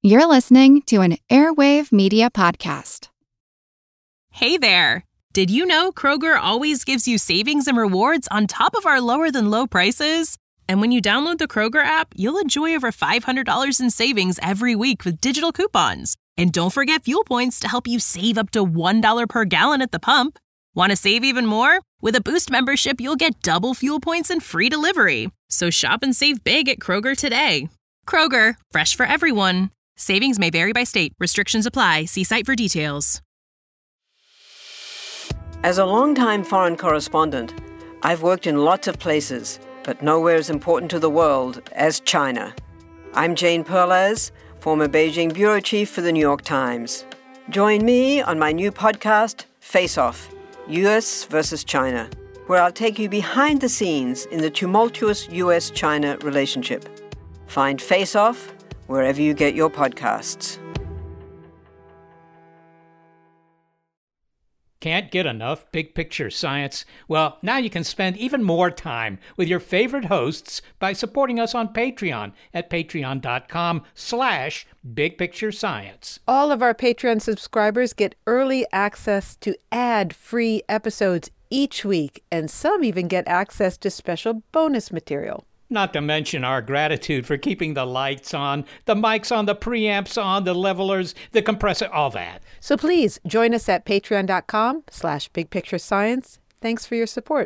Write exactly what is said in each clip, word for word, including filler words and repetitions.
You're listening to an Airwave Media Podcast. Hey there! Did you know Kroger always gives you savings and rewards on top of our lower-than-low prices? And when you download the Kroger app, you'll enjoy over five hundred dollars in savings every week with digital coupons. And don't forget fuel points to help you save up to one dollar per gallon at the pump. Want to save even more? With a Boost membership, you'll get double fuel points and free delivery. So shop and save big at Kroger today. Kroger, fresh for everyone. Savings may vary by state. Restrictions apply. See site for details. As a longtime foreign correspondent, I've worked in lots of places, but nowhere as important to the world as China. I'm Jane Perlez, former Beijing bureau chief for the New York Times. Join me on my new podcast, Face Off, U S versus China, where I'll take you behind the scenes in the tumultuous U S China relationship. Find Face Off wherever you get your podcasts. Can't get enough big picture science? Well, now you can spend even more time with your favorite hosts by supporting us on Patreon at patreon.com slash big picture science. All of our Patreon subscribers get early access to ad-free episodes each week, and some even get access to special bonus material. Not to mention our gratitude for keeping the lights on, the mics on, the preamps on, the levelers, the compressor, all that. So please join us at patreon.com slash big picture science. Thanks for your support.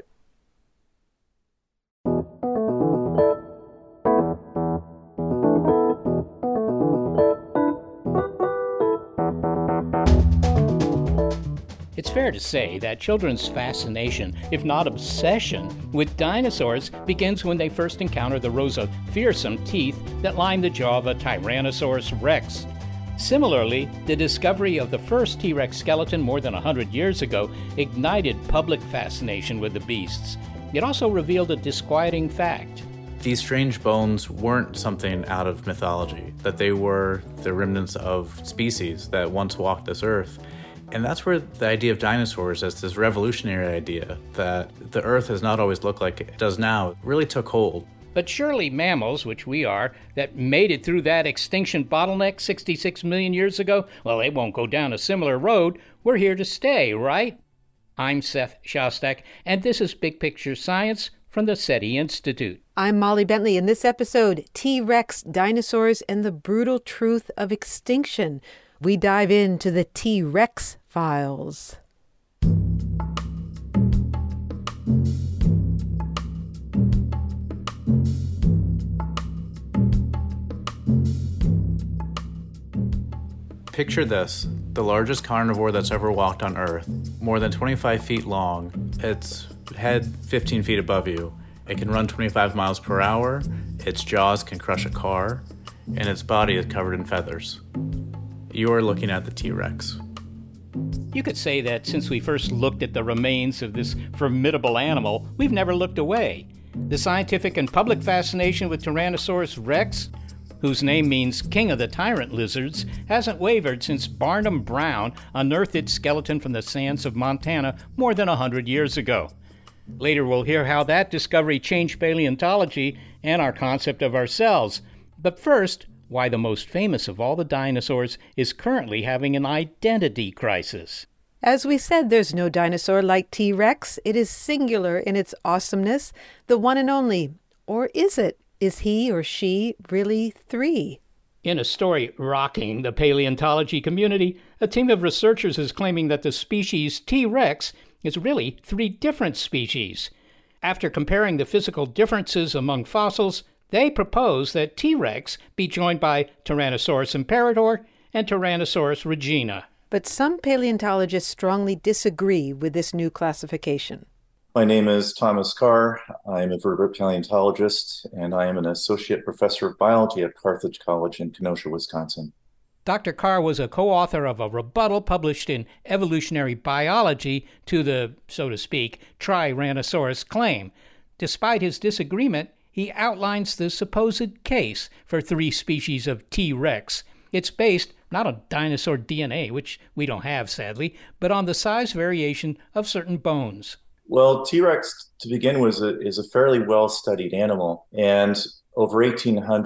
It's fair to say that children's fascination, if not obsession, with dinosaurs begins when they first encounter the rows of fearsome teeth that line the jaw of a Tyrannosaurus rex. Similarly, the discovery of the first T-Rex skeleton more than one hundred years ago ignited public fascination with the beasts. It also revealed a disquieting fact. These strange bones weren't something out of mythology, that they were the remnants of species that once walked this earth. And that's where the idea of dinosaurs as this revolutionary idea that the Earth has not always looked like it does now really took hold. But surely mammals, which we are, that made it through that extinction bottleneck sixty-six million years ago, well, they won't go down a similar road. We're here to stay, right? I'm Seth Shostak, and this is Big Picture Science from the SETI Institute. I'm Molly Bentley. In this episode, T-Rex, dinosaurs, and the brutal truth of extinction. We dive into the T-Rex files. Picture this, the largest carnivore that's ever walked on Earth, more than twenty-five feet long, its head fifteen feet above you. It can run twenty-five miles per hour, its jaws can crush a car, and its body is covered in feathers. You are looking at the T-Rex. You could say that since we first looked at the remains of this formidable animal, we've never looked away. The scientific and public fascination with Tyrannosaurus rex, whose name means king of the tyrant lizards, hasn't wavered since Barnum Brown unearthed its skeleton from the sands of Montana more than one hundred years ago. Later we'll hear how that discovery changed paleontology and our concept of ourselves. But first, why the most famous of all the dinosaurs is currently having an identity crisis. As we said, there's no dinosaur like T-Rex. It is singular in its awesomeness, the one and only. Or is it? Is he or she really three? In a story rocking the paleontology community, a team of researchers is claiming that the species T-Rex is really three different species. After comparing the physical differences among fossils, they propose that T-Rex be joined by Tyrannosaurus imperator and Tyrannosaurus regina. But some paleontologists strongly disagree with this new classification. My name is Thomas Carr. I am a vertebrate paleontologist, and I am an associate professor of biology at Carthage College in Kenosha, Wisconsin. Doctor Carr was a co-author of a rebuttal published in Evolutionary Biology to the, so to speak, Tyrannosaurus claim. Despite his disagreement, he outlines the supposed case for three species of T-Rex. It's based not on dinosaur D N A, which we don't have, sadly, but on the size variation of certain bones. Well, T-Rex, to begin with, is a, is a fairly well-studied animal, and over eighteen hundred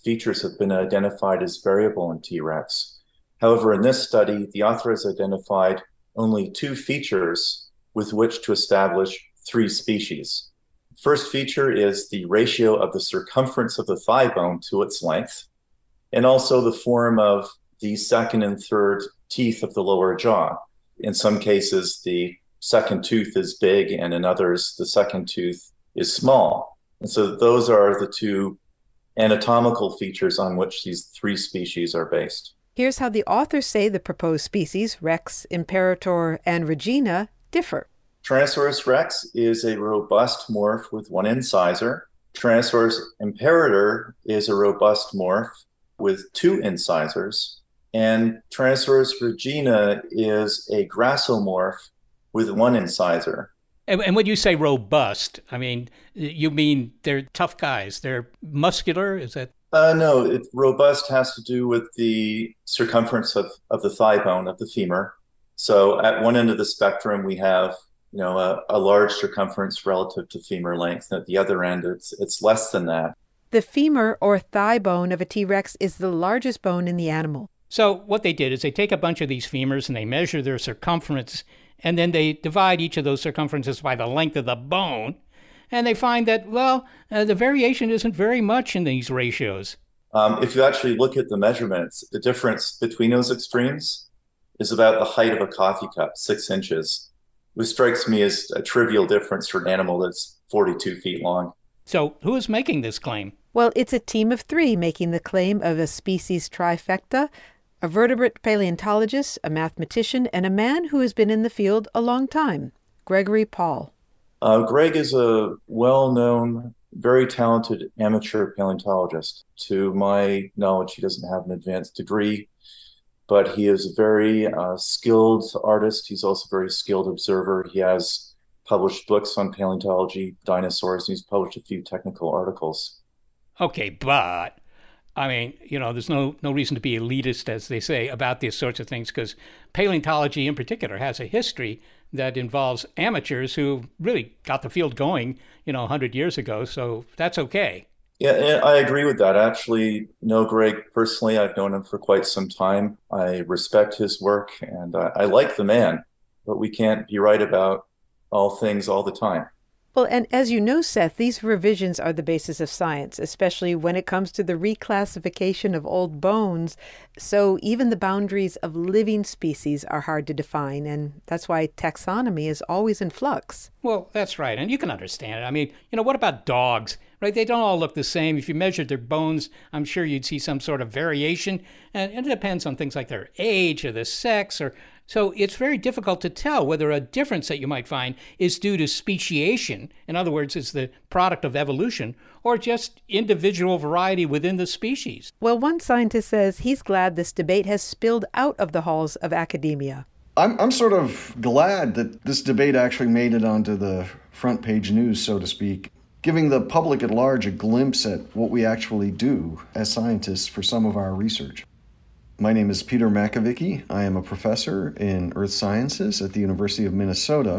features have been identified as variable in T-Rex. However, in this study, the author has identified only two features with which to establish three species. First feature is the ratio of the circumference of the thigh bone to its length, and also the form of the second and third teeth of the lower jaw. In some cases, the second tooth is big, and in others, the second tooth is small. And so those are the two anatomical features on which these three species are based. Here's how the authors say the proposed species, Rex, Imperator, and Regina, differ. Tyrannosaurus rex is a robust morph with one incisor. Tyrannosaurus imperator is a robust morph with two incisors. And Tyrannosaurus regina is a grassomorph with one incisor. And, and when you say robust, I mean, you mean they're tough guys. They're muscular? Is that? Uh, no, it, robust has to do with the circumference of, of the thigh bone, of the femur. So at one end of the spectrum, we have you know, a, a large circumference relative to femur length. And at the other end, it's it's less than that. The femur or thigh bone of a T-Rex is the largest bone in the animal. So what they did is they take a bunch of these femurs and they measure their circumference, and then they divide each of those circumferences by the length of the bone, and they find that, well, uh, the variation isn't very much in these ratios. Um, if you actually look at the measurements, the difference between those extremes is about the height of a coffee cup, six inches. Which strikes me as a trivial difference for an animal that's forty-two feet long. So who is making this claim? Well, it's a team of three making the claim of a species trifecta, a vertebrate paleontologist, a mathematician, and a man who has been in the field a long time, Gregory Paul. Uh, Greg is a well-known, very talented amateur paleontologist. To my knowledge, he doesn't have an advanced degree, but he is a very uh, skilled artist. He's also a very skilled observer. He has published books on paleontology, dinosaurs, and he's published a few technical articles. Okay, but, I mean, you know, there's no, no reason to be elitist, as they say, about these sorts of things, because paleontology in particular has a history that involves amateurs who really got the field going, you know, one hundred years ago, so that's okay. Yeah, I agree with that. I actually know Greg personally. I've known him for quite some time. I respect his work, and I, I like the man, but we can't be right about all things all the time. Well, and as you know, Seth, these revisions are the basis of science, especially when it comes to the reclassification of old bones. So even the boundaries of living species are hard to define, and that's why taxonomy is always in flux. Well, that's right, and you can understand it. I mean, you know, what about dogs? Right? They don't all look the same. If you measured their bones, I'm sure you'd see some sort of variation, and it depends on things like their age or the sex, or so it's very difficult to tell whether a difference that you might find is due to speciation, in other words, it's the product of evolution, or just individual variety within the species. Well, one scientist says he's glad this debate has spilled out of the halls of academia. I'm I'm sort of glad that this debate actually made it onto the front page news, so to speak, giving the public at large a glimpse at what we actually do as scientists for some of our research. My name is Peter Makovicky. I am a professor in earth sciences at the University of Minnesota.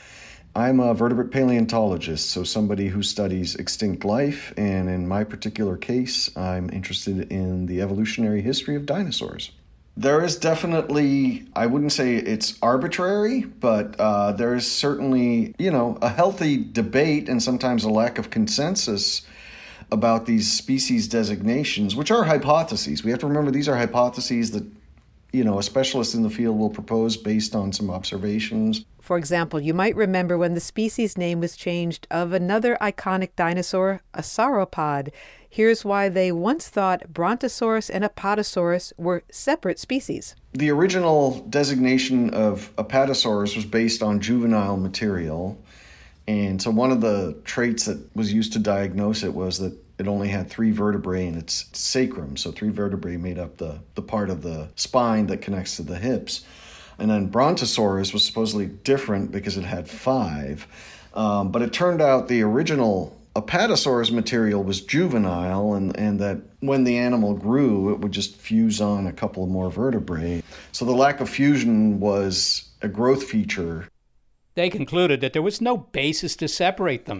I'm a vertebrate paleontologist, so somebody who studies extinct life, and in my particular case, I'm interested in the evolutionary history of dinosaurs. There is definitely, I wouldn't say it's arbitrary, but uh, there is certainly, you know, a healthy debate and sometimes a lack of consensus about these species designations, which are hypotheses. We have to remember these are hypotheses that, you know, a specialist in the field will propose based on some observations. For example, you might remember when the species name was changed of another iconic dinosaur, a sauropod. Here's why they once thought Brontosaurus and Apatosaurus were separate species. The original designation of Apatosaurus was based on juvenile material. And so one of the traits that was used to diagnose it was that it only had three vertebrae in its sacrum. So three vertebrae made up the, the part of the spine that connects to the hips. And then Brontosaurus was supposedly different because it had five. Um, but it turned out the original Apatosaurus material was juvenile, and, and that when the animal grew, it would just fuse on a couple more vertebrae. So the lack of fusion was a growth feature. They concluded that there was no basis to separate them.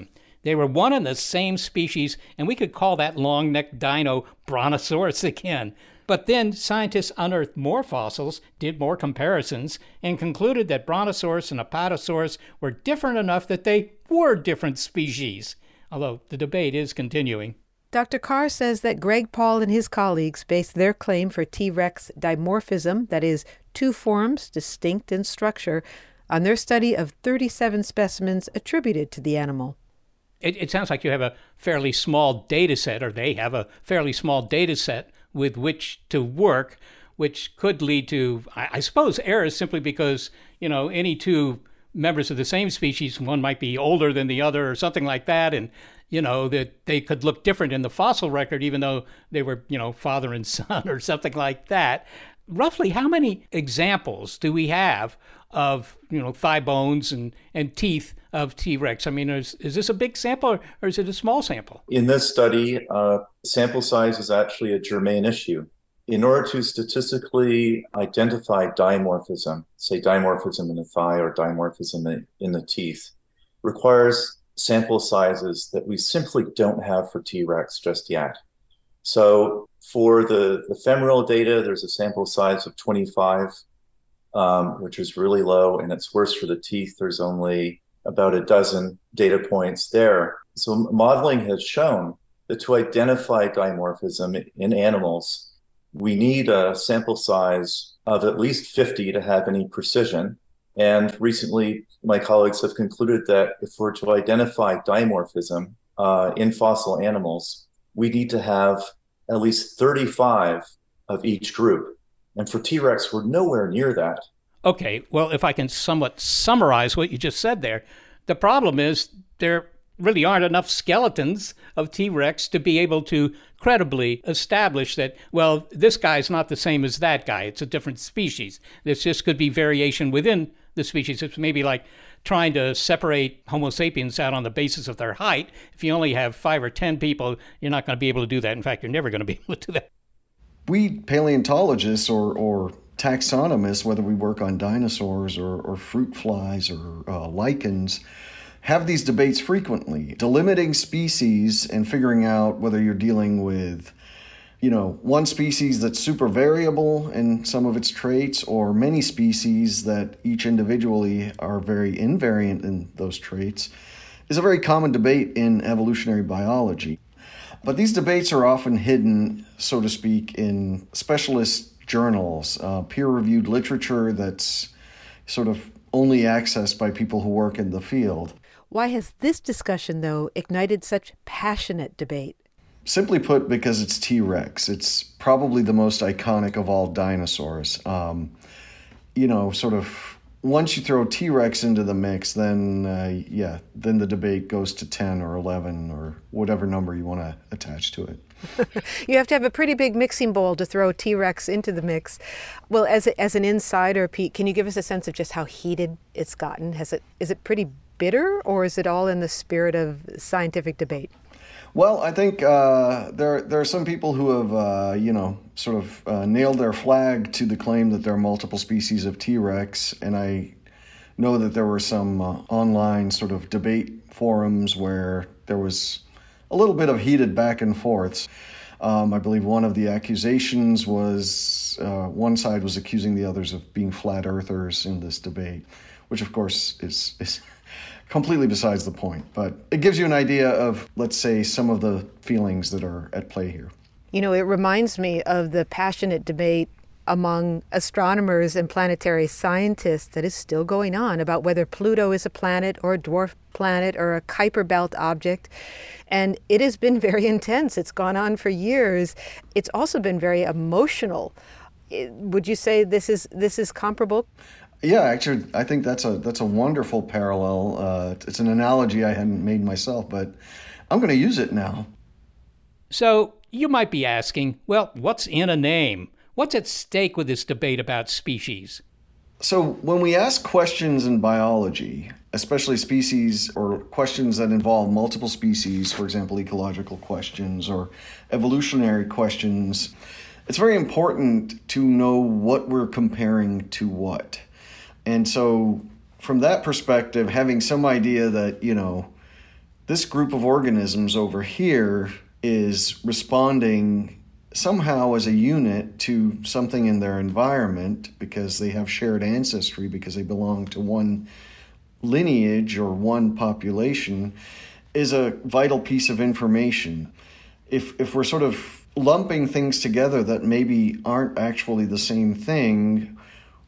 They were one and the same species, and we could call that long-necked dino Brontosaurus again. But then scientists unearthed more fossils, did more comparisons, and concluded that Brontosaurus and Apatosaurus were different enough that they were different species, although the debate is continuing. Doctor Carr says that Greg Paul and his colleagues based their claim for T-Rex dimorphism, that is, two forms distinct in structure, on their study of thirty-seven specimens attributed to the animal. It, it sounds like you have a fairly small data set, or they have a fairly small data set with which to work, which could lead to, I, I suppose, errors simply because, you know, any two members of the same species, one might be older than the other or something like that, and, you know, that they could look different in the fossil record even though they were, you know, father and son or something like that. Roughly how many examples do we have of, you know, thigh bones and, and teeth of T-Rex? I mean, is, is this a big sample or, or is it a small sample? In this study, uh, sample size is actually a germane issue. In order to statistically identify dimorphism, say dimorphism in the thigh or dimorphism in, in the teeth, requires sample sizes that we simply don't have for T-Rex just yet. So for the, the femoral data, there's a sample size of twenty-five, um, which is really low, and it's worse for the teeth. There's only about a dozen data points there. So modeling has shown that to identify dimorphism in animals, we need a sample size of at least fifty to have any precision. And recently, my colleagues have concluded that if we're to identify dimorphism uh, in fossil animals, we need to have at least thirty-five of each group. And for T-Rex, we're nowhere near that. Okay, well, if I can somewhat summarize what you just said there, the problem is there really aren't enough skeletons of T-Rex to be able to credibly establish that, well, this guy's not the same as that guy. It's a different species. This just could be variation within the species. It's maybe like trying to separate Homo sapiens out on the basis of their height. If you only have five or ten people, you're not going to be able to do that. In fact, you're never going to be able to do that. We paleontologists or, or taxonomists, whether we work on dinosaurs or, or fruit flies or uh, lichens, have these debates frequently, delimiting species and figuring out whether you're dealing with, you know, one species that's super variable in some of its traits or many species that each individually are very invariant in those traits is a very common debate in evolutionary biology. But these debates are often hidden, so to speak, in specialist journals, uh, peer-reviewed literature that's sort of only accessed by people who work in the field. Why has this discussion, though, ignited such passionate debate? Simply put, because it's T-Rex. It's probably the most iconic of all dinosaurs. Um, you know, sort of, once you throw T-Rex into the mix, then, uh, yeah, then the debate goes to ten or eleven or whatever number you want to attach to it. You have to have a pretty big mixing bowl to throw T-Rex into the mix. Well, as a, as an insider, Pete, can you give us a sense of just how heated it's gotten? Has it is it pretty bitter, or is it all in the spirit of scientific debate? Well, I think uh, there there are some people who have, uh, you know, sort of uh, nailed their flag to the claim that there are multiple species of T-Rex, and I know that there were some uh, online sort of debate forums where there was a little bit of heated back and forths. Um, I believe one of the accusations was uh, one side was accusing the others of being flat earthers in this debate, which of course is is completely besides the point. But it gives you an idea of, let's say, some of the feelings that are at play here. You know, it reminds me of the passionate debate among astronomers and planetary scientists that is still going on about whether Pluto is a planet or a dwarf planet or a Kuiper Belt object. And it has been very intense. It's gone on for years. It's also been very emotional. Would you say this is this is comparable? Yeah, actually, I think that's a that's a wonderful parallel. Uh, it's an analogy I hadn't made myself, but I'm going to use it now. So you might be asking, well, what's in a name? What's at stake with this debate about species? So when we ask questions in biology, especially species or questions that involve multiple species, for example, ecological questions or evolutionary questions, it's very important to know what we're comparing to what. And so from that perspective, having some idea that, you know, This group of organisms over here is responding somehow as a unit to something in their environment because they have shared ancestry, because they belong to one lineage or one population, is a vital piece of information. If if we're sort of lumping things together that maybe aren't actually the same thing,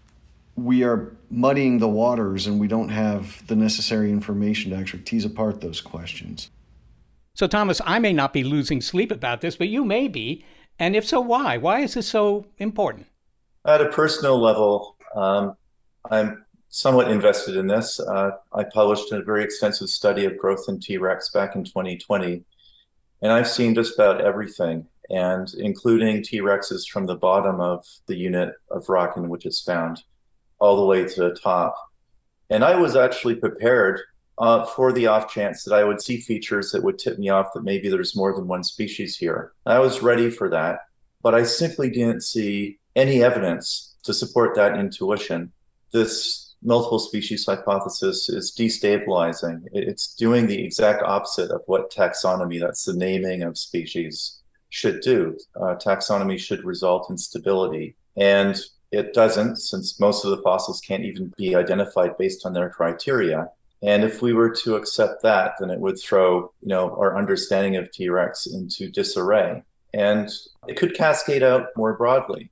we are muddying the waters and we don't have the necessary information to actually tease apart those questions. So, Thomas, I may not be losing sleep about this, but you may be. And if so, why? Why is this so important? At a personal level, um, I'm somewhat invested in this. Uh, I published a very extensive study of growth in T-Rex back in twenty twenty, and I've seen just about everything, and including T-Rexes from the bottom of the unit of rock in which it's found, all the way to the top. And I was actually prepared uh, for the off chance that I would see features that would tip me off that maybe there's more than one species here. I was ready for that, but I simply didn't see any evidence to support that intuition. This multiple species hypothesis is destabilizing. It's doing the exact opposite of what taxonomy, that's the naming of species, should do. Uh, taxonomy should result in stability. And it doesn't, since most of the fossils can't even be identified based on their criteria. And if we were to accept that, then it would throw, you know, our understanding of T-Rex into disarray. And it could cascade out more broadly.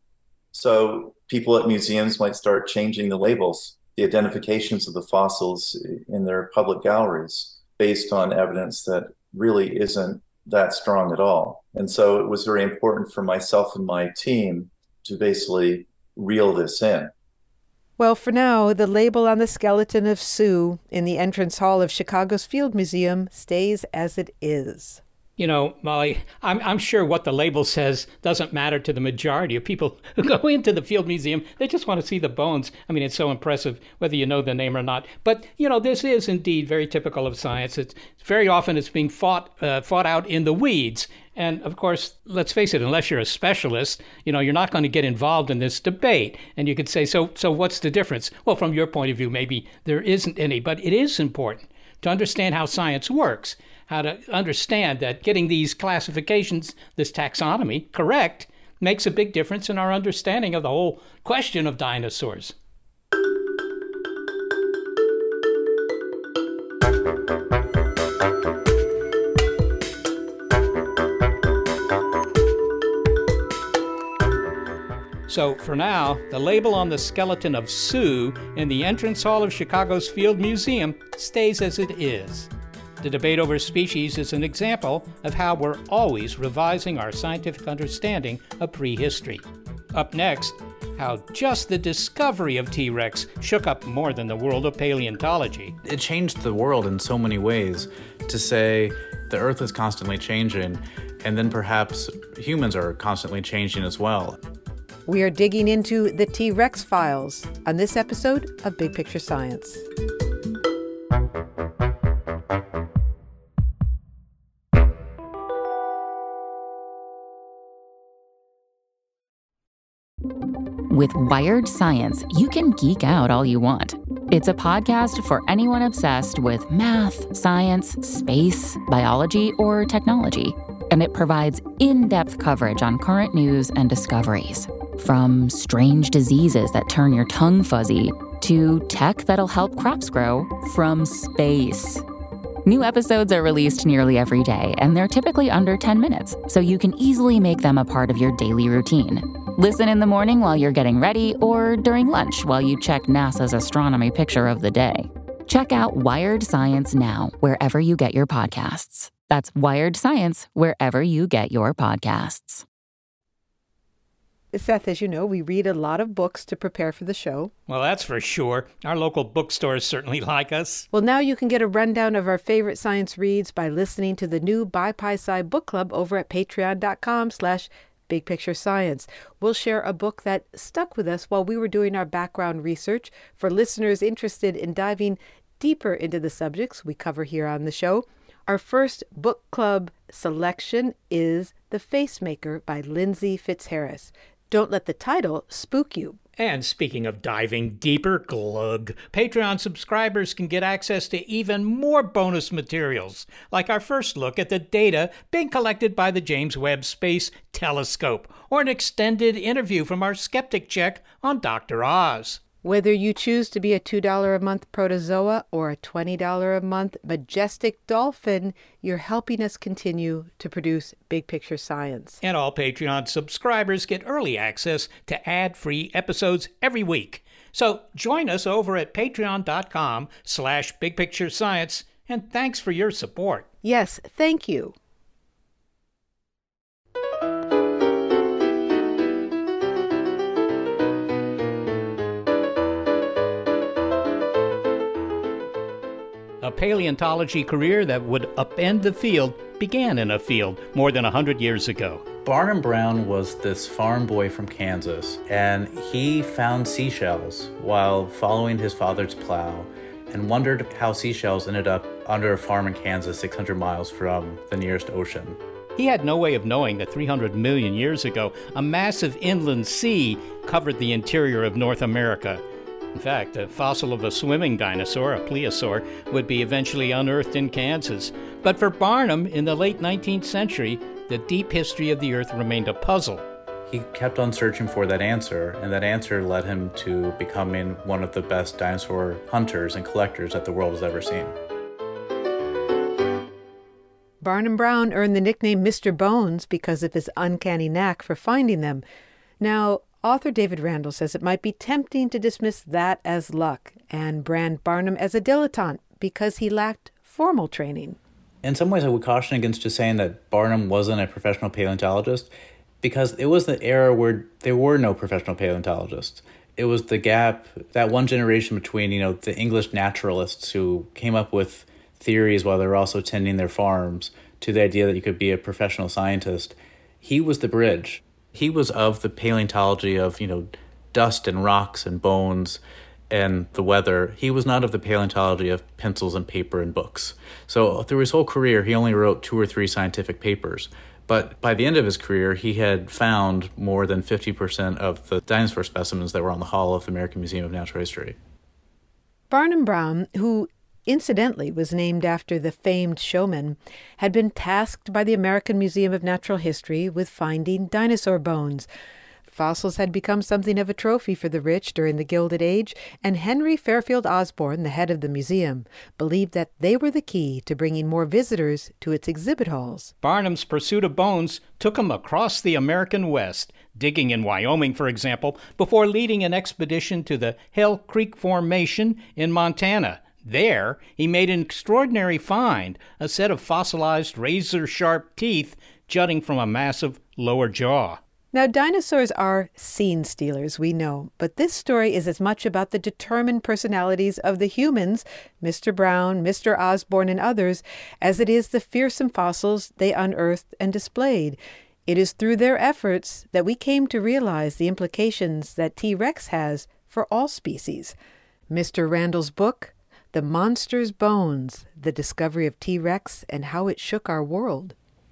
So people at museums might start changing the labels, the identifications of the fossils in their public galleries based on evidence that really isn't that strong at all. And so it was very important for myself and my team to basically reel this in. Well, for now, the label on the skeleton of Sue in the entrance hall of Chicago's Field Museum stays as it is. You know, Molly, I'm, I'm sure what the label says doesn't matter to the majority of people who go into the Field Museum. They just want to see the bones. I mean, it's so impressive, whether you know the name or not. But, you know, this is indeed very typical of science. It's very often it's being fought uh, fought out in the weeds. And, of course, let's face it, unless you're a specialist, you know, you're not going to get involved in this debate. And you could say, so, so what's the difference? Well, from your point of view, maybe there isn't any. But it is important to understand how science works, how to understand that getting these classifications, this taxonomy, correct makes a big difference in our understanding of the whole question of dinosaurs. So for now, the label on the skeleton of Sue in the entrance hall of Chicago's Field Museum stays as it is. The debate over species is an example of how we're always revising our scientific understanding of prehistory. Up next, how just the discovery of T-Rex shook up more than the world of paleontology. It changed the world in so many ways. To say the Earth is constantly changing, and then perhaps humans are constantly changing as well. We are digging into the T-Rex files on this episode of Big Picture Science. With Wired Science, you can geek out all you want. It's a podcast for anyone obsessed with math, science, space, biology, or technology. And it provides in-depth coverage on current news and discoveries. From strange diseases that turn your tongue fuzzy to tech that'll help crops grow from space. New episodes are released nearly every day, and they're typically under ten minutes, so you can easily make them a part of your daily routine. Listen in the morning while you're getting ready, or during lunch while you check NASA's astronomy picture of the day. Check out Wired Science now, wherever you get your podcasts. That's Wired Science, wherever you get your podcasts. Seth, as you know, we read a lot of books to prepare for the show. Well, that's for sure. Our local bookstores certainly like us. Well, now you can get a rundown of our favorite science reads by listening to the new BiPi-Sci book club over at patreon.com slash Big Picture Science. We'll share a book that stuck with us while we were doing our background research. For listeners interested in diving deeper into the subjects we cover here on the show, our first book club selection is The Facemaker by Lindsay Fitzharris. Don't let the title spook you, And speaking of diving deeper, glug, Patreon subscribers can get access to even more bonus materials, like our first look at the data being collected by the James Webb Space Telescope, or an extended interview from our skeptic check on Doctor Oz. Whether you choose to be a two dollars a month protozoa or a twenty dollars a month majestic dolphin, you're helping us continue to produce big picture science. And all Patreon subscribers get early access to ad-free episodes every week. So join us over at patreon.com slash bigpicturescience, and thanks for your support. Yes, thank you. A paleontology career that would upend the field began in a field more than one hundred years ago. Barnum Brown was this farm boy from Kansas, and he found seashells while following his father's plow and wondered how seashells ended up under a farm in Kansas six hundred miles from the nearest ocean. He had no way of knowing that three hundred million years ago, a massive inland sea covered the interior of North America. In fact, a fossil of a swimming dinosaur, a plesiosaur, would be eventually unearthed in Kansas. But for Barnum, in the late nineteenth century, the deep history of the Earth remained a puzzle. He kept on searching for that answer, and that answer led him to becoming one of the best dinosaur hunters and collectors that the world has ever seen. Barnum Brown earned the nickname Mister Bones because of his uncanny knack for finding them. Now, author David Randall says it might be tempting to dismiss that as luck and brand Barnum as a dilettante because he lacked formal training. In some ways, I would caution against just saying that Barnum wasn't a professional paleontologist, because it was the era where there were no professional paleontologists. It was the gap, that one generation between, you know, the English naturalists who came up with theories while they were also tending their farms to the idea that you could be a professional scientist. He was the bridge. He was of the paleontology of, you know, dust and rocks and bones and the weather. He was not of the paleontology of pencils and paper and books. So through his whole career, he only wrote two or three scientific papers. But by the end of his career, he had found more than fifty percent of the dinosaur specimens that were on the Hall of the American Museum of Natural History. Barnum Brown, who incidentally was named after the famed showman, had been tasked by the American Museum of Natural History with finding dinosaur bones. Fossils had become something of a trophy for the rich during the Gilded Age, and Henry Fairfield Osborn, the head of the museum, believed that they were the key to bringing more visitors to its exhibit halls. Barnum's pursuit of bones took him across the American West, digging in Wyoming, for example, before leading an expedition to the Hell Creek Formation in Montana. There, he made an extraordinary find, a set of fossilized razor-sharp teeth jutting from a massive lower jaw. Now, dinosaurs are scene stealers, we know, but this story is as much about the determined personalities of the humans, Mister Brown, Mister Osborn, and others, as it is the fearsome fossils they unearthed and displayed. It is through their efforts that we came to realize the implications that T. rex has for all species. Mister Randall's book, The Monster's Bones, The Discovery of T. rex and How It Shook Our World.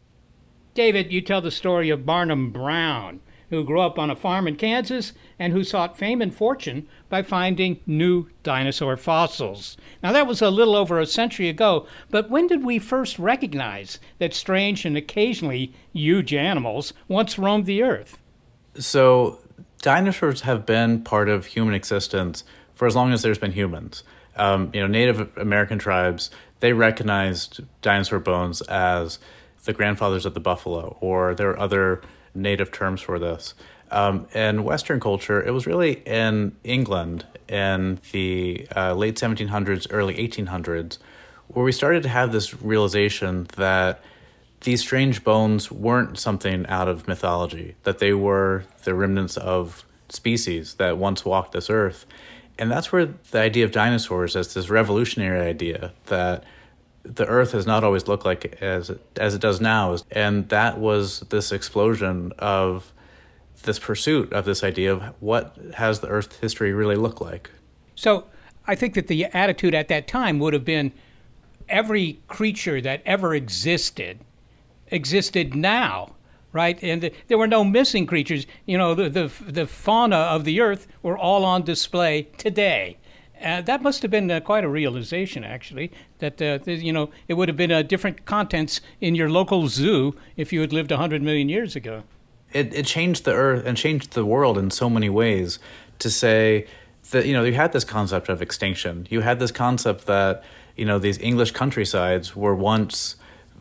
David, you tell the story of Barnum Brown, who grew up on a farm in Kansas and who sought fame and fortune by finding new dinosaur fossils. Now, that was a little over a century ago, but when did we first recognize that strange and occasionally huge animals once roamed the earth? So, dinosaurs have been part of human existence for as long as there's been humans. Um, you know, Native American tribes, they recognized dinosaur bones as the grandfathers of the buffalo, or there are other native terms for this. Um, in Western culture, it was really in England in the uh, late seventeen hundreds, early eighteen hundreds, where we started to have this realization that these strange bones weren't something out of mythology, that they were the remnants of species that once walked this earth. And that's where the idea of dinosaurs as this revolutionary idea that the earth has not always looked like as as it does now. And that was this explosion of this pursuit of this idea of what has the earth's history really look like. So I think that the attitude at that time would have been every creature that ever existed existed now right? And the, there were no missing creatures. You know, the, the, the fauna of the earth were all on display today. Uh, that must have been uh, quite a realization, actually, that, uh, you know, it would have been uh, different contents in your local zoo if you had lived one hundred million years ago. It, it changed the earth and changed the world in so many ways to say that, you know, you had this concept of extinction. You had this concept that, you know, these English countrysides were once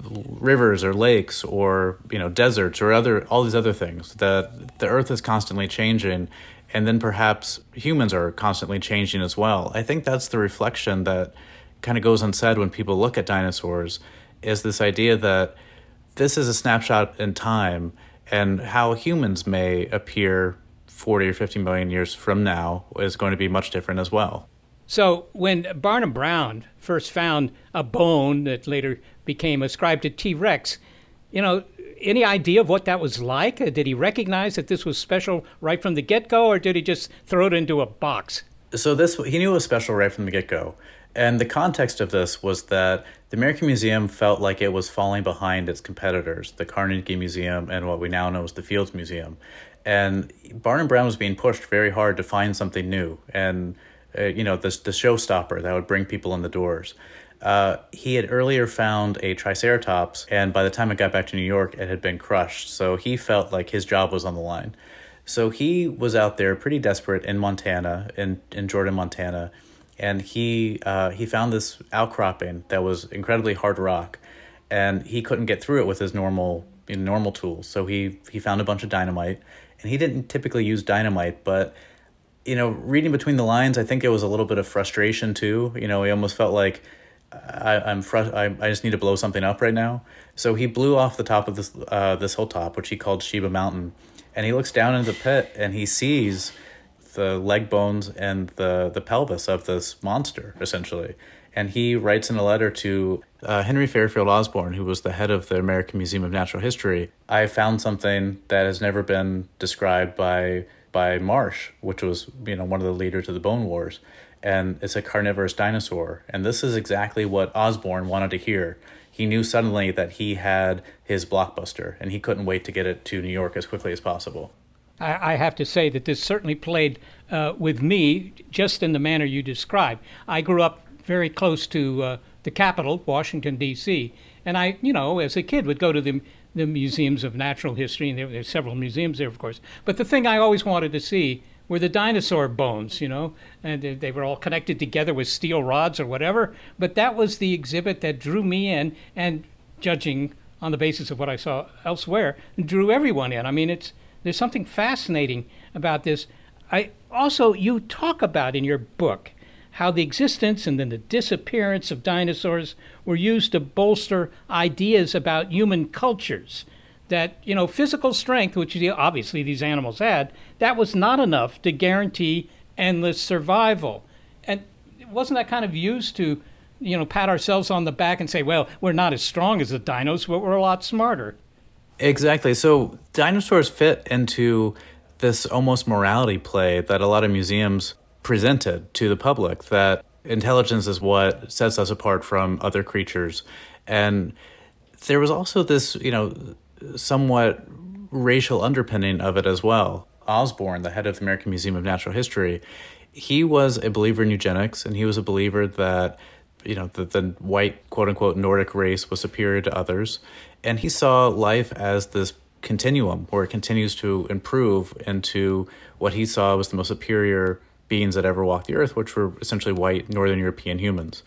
rivers or lakes or, you know, deserts or other all these other things, that the earth is constantly changing. And then perhaps humans are constantly changing as well. I think that's the reflection that kind of goes unsaid when people look at dinosaurs, is this idea that this is a snapshot in time, and how humans may appear forty or fifty million years from now is going to be much different as well. So when Barnum Brown first found a bone that later became ascribed to T-Rex, you know, any idea of what that was like? Did he recognize that this was special right from the get-go, or did he just throw it into a box? So this, he knew it was special right from the get-go. And the context of this was that the American Museum felt like it was falling behind its competitors, the Carnegie Museum and what we now know as the Fields Museum. And Barnum Brown was being pushed very hard to find something new and, uh, you know, the, the showstopper that would bring people in the doors. Uh, he had earlier found a Triceratops, and by the time it got back to New York, it had been crushed. So he felt like his job was on the line. So he was out there pretty desperate in Montana, in, in Jordan, Montana, and he uh, he found this outcropping that was incredibly hard rock, and he couldn't get through it with his normal you know, normal tools. So he he found a bunch of dynamite, and he didn't typically use dynamite, but you know, reading between the lines, I think it was a little bit of frustration too. You know, he almost felt like, I, I'm fr- I, I just need to blow something up right now. So he blew off the top of this uh, this hilltop, which he called Sheba Mountain, and he looks down into the pit and he sees the leg bones and the, the pelvis of this monster, essentially. And he writes in a letter to uh, Henry Fairfield Osborn, who was the head of the American Museum of Natural History, I found something that has never been described by by Marsh, which was, you know, one of the leaders of the Bone Wars. And it's a carnivorous dinosaur. And this is exactly what Osborn wanted to hear. He knew suddenly that he had his blockbuster, and he couldn't wait to get it to New York as quickly as possible. I, I have to say that this certainly played uh, with me just in the manner you described. I grew up very close to uh, the capital, Washington, D C, and I, you know, as a kid would go to the the museums of natural history, and there, there's several museums there, of course. But the thing I always wanted to see were the dinosaur bones, you know, and they, they were all connected together with steel rods or whatever. But that was the exhibit that drew me in, and judging on the basis of what I saw elsewhere, drew everyone in. I mean, it's there's something fascinating about this. I also, you talk about in your book how the existence and then the disappearance of dinosaurs were used to bolster ideas about human cultures. That, you know, physical strength, which obviously these animals had, that was not enough to guarantee endless survival. And wasn't that kind of used to, you know, pat ourselves on the back and say, well, we're not as strong as the dinos, but we're a lot smarter? Exactly. So dinosaurs fit into this almost morality play that a lot of museums presented to the public, that intelligence is what sets us apart from other creatures. And there was also this, you know, somewhat racial underpinning of it as well. Osborn, the head of the American Museum of Natural History, he was a believer in eugenics, and he was a believer that, you know, the, the white, quote-unquote, Nordic race was superior to others. And he saw life as this continuum where it continues to improve into what he saw was the most superior beings that ever walked the earth, which were essentially white Northern European humans.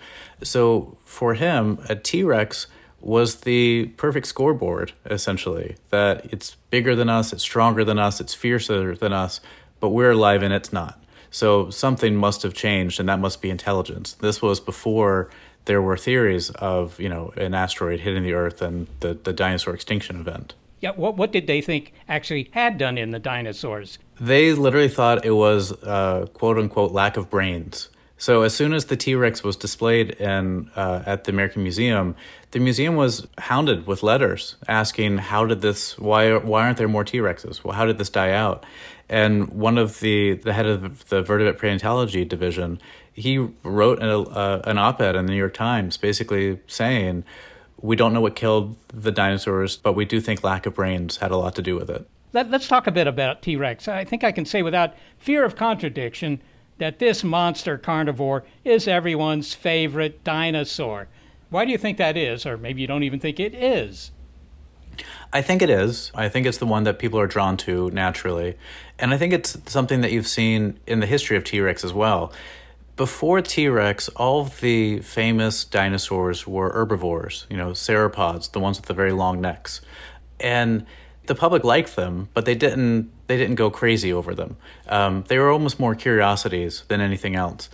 So for him, a T-Rex was the perfect scoreboard, essentially, that it's bigger than us, it's stronger than us, it's fiercer than us, but we're alive and it's not. So something must have changed, and that must be intelligence. This was before there were theories of, you know, an asteroid hitting the Earth and the, the dinosaur extinction event. Yeah, what what did they think actually had done in the dinosaurs? They literally thought it was, uh, quote-unquote, lack of brains. So as soon as the T-Rex was displayed in uh, at the American Museum, the museum was hounded with letters asking, how did this, why why aren't there more T-Rexes? Well, how did this die out? And one of the, the head of the vertebrate paleontology division, he wrote a, uh, an op-ed in the New York Times basically saying, We don't know what killed the dinosaurs, but we do think lack of brains had a lot to do with it. Let, let's talk a bit about T-Rex. I think I can say without fear of contradiction that this monster carnivore is everyone's favorite dinosaur. Why do you think that is? Or maybe you don't even think it is. I think it is. I think it's the one that people are drawn to naturally. And I think it's something that you've seen in the history of T-Rex as well. Before T-Rex, all of the famous dinosaurs were herbivores, you know, sauropods, the ones with the very long necks. And the public liked them, but they didn't they didn't go crazy over them. Um, they were almost more curiosities than anything else.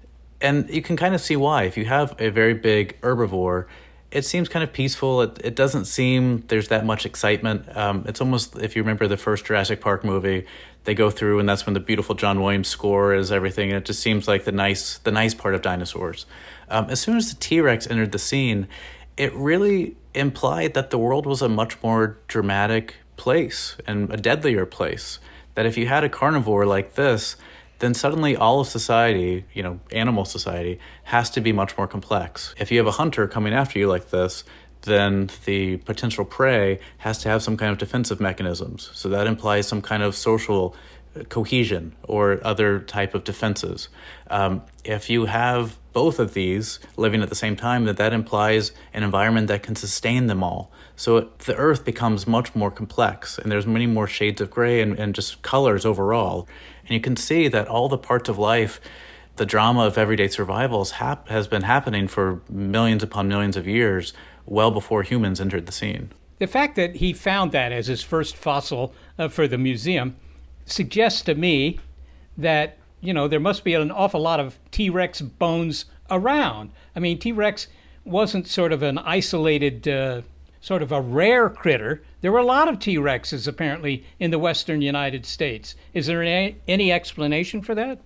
And you can kind of see why. If you have a very big herbivore, it seems kind of peaceful. It it doesn't seem there's that much excitement. Um, it's almost, if you remember the first Jurassic Park movie, they go through and that's when the beautiful John Williams score is everything. And it just seems like the nice the nice part of dinosaurs. Um, as soon as the T-Rex entered the scene, it really implied that the world was a much more dramatic place and a deadlier place. That if you had a carnivore like this, then suddenly all of society, you know, animal society, has to be much more complex. If you have a hunter coming after you like this, then the potential prey has to have some kind of defensive mechanisms. So that implies some kind of social cohesion or other type of defenses. Um, if you have both of these living at the same time, that that implies an environment that can sustain them all. So it, the Earth becomes much more complex, and there's many more shades of gray and, and just colors overall. And you can see that all the parts of life, the drama of everyday survival hap- has been happening for millions upon millions of years, well before humans entered the scene. The fact that he found that as his first fossil uh, for the museum suggests to me that, you know, there must be an awful lot of T-Rex bones around. I mean, T-Rex wasn't sort of an isolated, uh, sort of a rare critter. There were a lot of T-Rexes apparently in the western United States. Is there any, any explanation for that?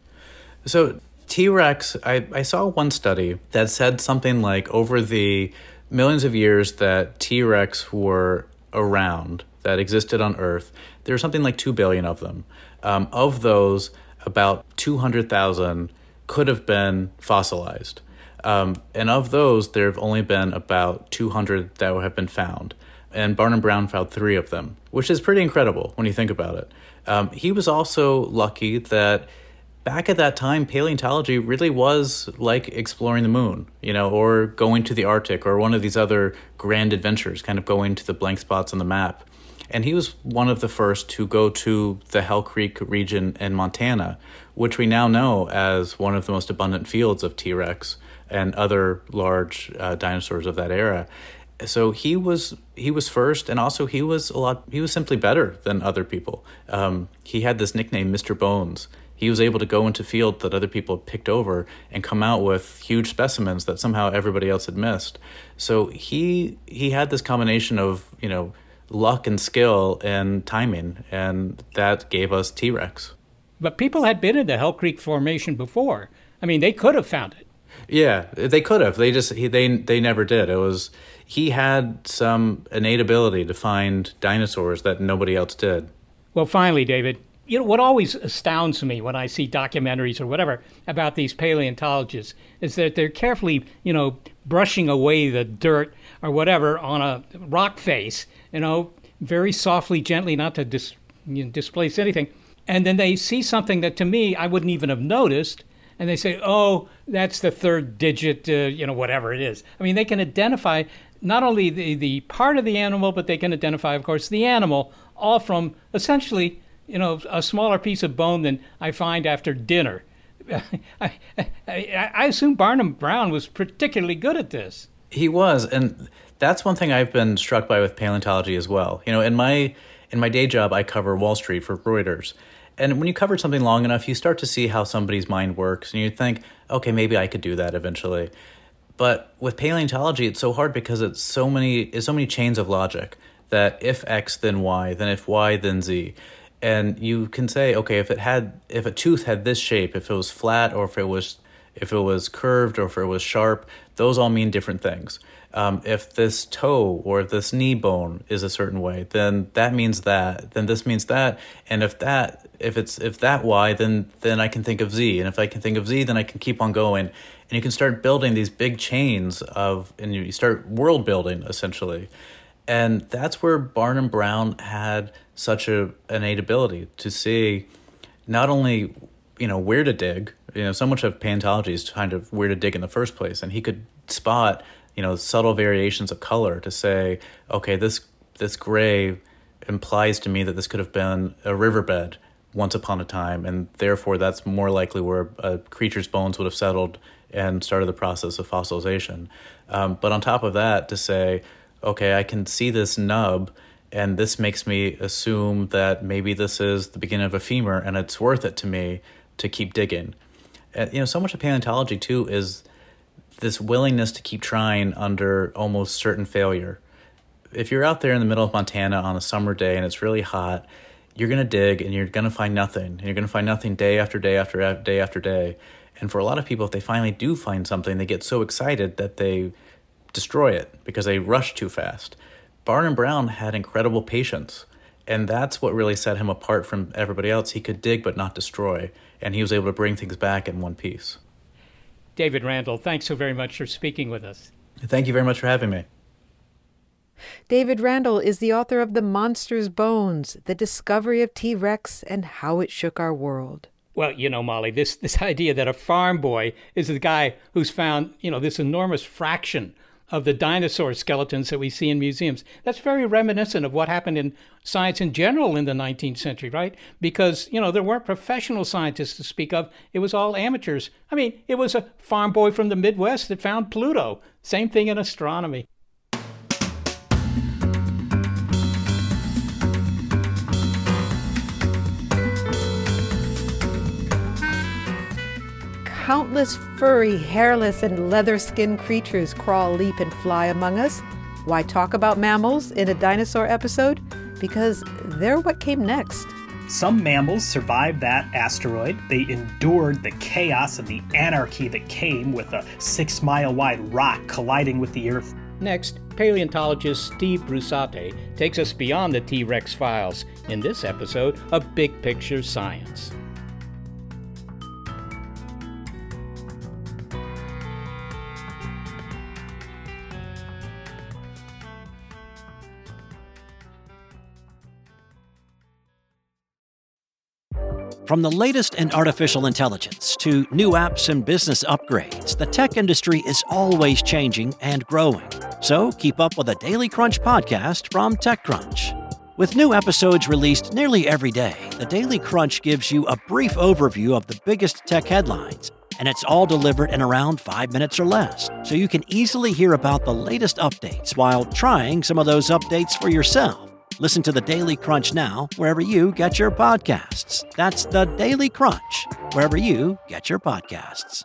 So T-Rex, I, I saw one study that said something like over the millions of years that T-Rex were around, that existed on Earth, there were something like two billion of them. Um, of those, about two hundred thousand could have been fossilized. Um, and of those, there have only been about two hundred that have been found. And Barnum Brown found three of them, which is pretty incredible when you think about it. Um, he was also lucky that back at that time, paleontology really was like exploring the moon, you know, or going to the Arctic or one of these other grand adventures, kind of going to the blank spots on the map. And he was one of the first to go to the Hell Creek region in Montana, which we now know as one of the most abundant fields of T-Rex and other large uh, dinosaurs of that era. So he was he was first, and also he was a lot. He was simply better than other people. Um, he had this nickname, Mister Bones. He was able to go into fields that other people had picked over and come out with huge specimens that somehow everybody else had missed. So he he had this combination of, you know, luck and skill and timing, and that gave us T-Rex. But people had been in the Hell Creek Formation before. I mean, they could have found it. Yeah, they could have. They just he, they they never did. It was he had some innate ability to find dinosaurs that nobody else did. Well, finally, David, you know what always astounds me when I see documentaries or whatever about these paleontologists is that they're carefully, you know, brushing away the dirt or whatever on a rock face, you know, very softly, gently, not to dis, you know, displace anything. And then they see something that to me I wouldn't even have noticed. And they say, oh, that's the third digit, uh, you know, whatever it is. I mean, they can identify not only the, the part of the animal, but they can identify, of course, the animal, all from essentially, you know, a smaller piece of bone than I find after dinner. I, I, I assume Barnum Brown was particularly good at this. He was, and that's one thing I've been struck by with paleontology as well. You know, in my in my day job, I cover Wall Street for Reuters. And when you cover something long enough, you start to see how somebody's mind works, and you think, okay, maybe I could do that eventually. But with paleontology, it's so hard because it's so many, it's so many chains of logic that if X, then Y, then if Y, then Z. And you can say, okay, if it had, if a tooth had this shape, if it was flat or if it was if it was curved or if it was sharp, those all mean different things. Um, if this toe or if this knee bone is a certain way, then that means that, then this means that. And if that, if it's, if that Y, then, then I can think of Z. And if I can think of Z, then I can keep on going. And you can start building these big chains of, and you start world building essentially. And that's where Barnum Brown had such a innate ability to see not only, you know, where to dig, you know, so much of paleontology is kind of where to dig in the first place. And he could spot, you know, subtle variations of color to say, okay, this this gray implies to me that this could have been a riverbed once upon a time, and therefore that's more likely where a creature's bones would have settled and started the process of fossilization. Um, but on top of that, to say, okay, I can see this nub, and this makes me assume that maybe this is the beginning of a femur, and it's worth it to me to keep digging. And, you know, so much of paleontology, too, is this willingness to keep trying under almost certain failure. If you're out there in the middle of Montana on a summer day and it's really hot, you're going to dig and you're going to find nothing. And you're going to find nothing day after day after day after day. And for a lot of people, if they finally do find something, they get so excited that they destroy it because they rush too fast. Barnum Brown had incredible patience, and that's what really set him apart from everybody else. He could dig but not destroy, and he was able to bring things back in one piece. David Randall, thanks so very much for speaking with us. Thank you very much for having me. David Randall is the author of The Monster's Bones, The Discovery of T-Rex and How It Shook Our World. Well, you know, Molly, this, this idea that a farm boy is the guy who's found, you know, this enormous fraction of the dinosaur skeletons that we see in museums. That's very reminiscent of what happened in science in general in the nineteenth century, right? Because, you know, there weren't professional scientists to speak of. It was all amateurs. I mean, it was a farm boy from the Midwest that found Pluto. Same thing in astronomy. Countless furry, hairless, and leather-skinned creatures crawl, leap, and fly among us. Why talk about mammals in a dinosaur episode? Because they're what came next. Some mammals survived that asteroid. They endured the chaos and the anarchy that came with a six-mile-wide rock colliding with the Earth. Next, paleontologist Steve Brusatte takes us beyond the T-Rex files in this episode of Big Picture Science. From the latest in artificial intelligence to new apps and business upgrades, the tech industry is always changing and growing. So keep up with the Daily Crunch podcast from TechCrunch. With new episodes released nearly every day, the Daily Crunch gives you a brief overview of the biggest tech headlines, and it's all delivered in around five minutes or less, so you can easily hear about the latest updates while trying some of those updates for yourself. Listen to the Daily Crunch now, wherever you get your podcasts. That's the Daily Crunch, wherever you get your podcasts.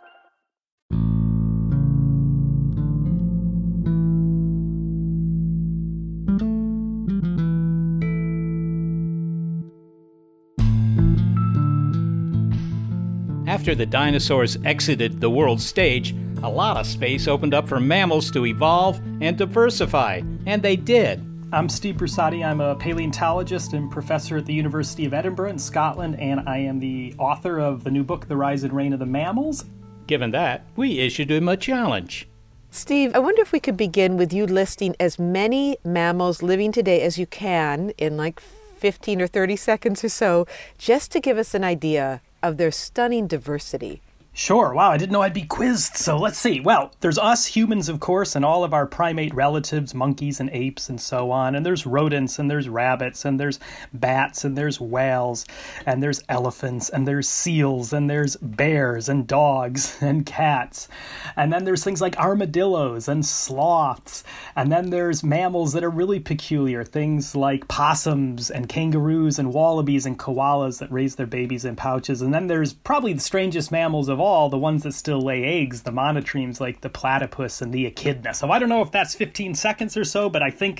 After the dinosaurs exited the world stage, a lot of space opened up for mammals to evolve and diversify, and they did. I'm Steve Brusatte. I'm a paleontologist and professor at the University of Edinburgh in Scotland, and I am the author of the new book, The Rise and Reign of the Mammals. Given that, we issued him a challenge. Steve, I wonder if we could begin with you listing as many mammals living today as you can in like fifteen or thirty seconds or so, just to give us an idea of their stunning diversity. Sure. Wow, I didn't know I'd be quizzed. So let's see. Well, there's us humans, of course, and all of our primate relatives, monkeys and apes and so on. And there's rodents, and there's rabbits, and there's bats, and there's whales, and there's elephants, and there's seals, and there's bears, and dogs, and cats. And then there's things like armadillos and sloths. And then there's mammals that are really peculiar, things like possums and kangaroos and wallabies and koalas that raise their babies in pouches. And then there's probably the strangest mammals of all, all the ones that still lay eggs, the monotremes like the platypus and the echidna. So I don't know if that's fifteen seconds or so, but I think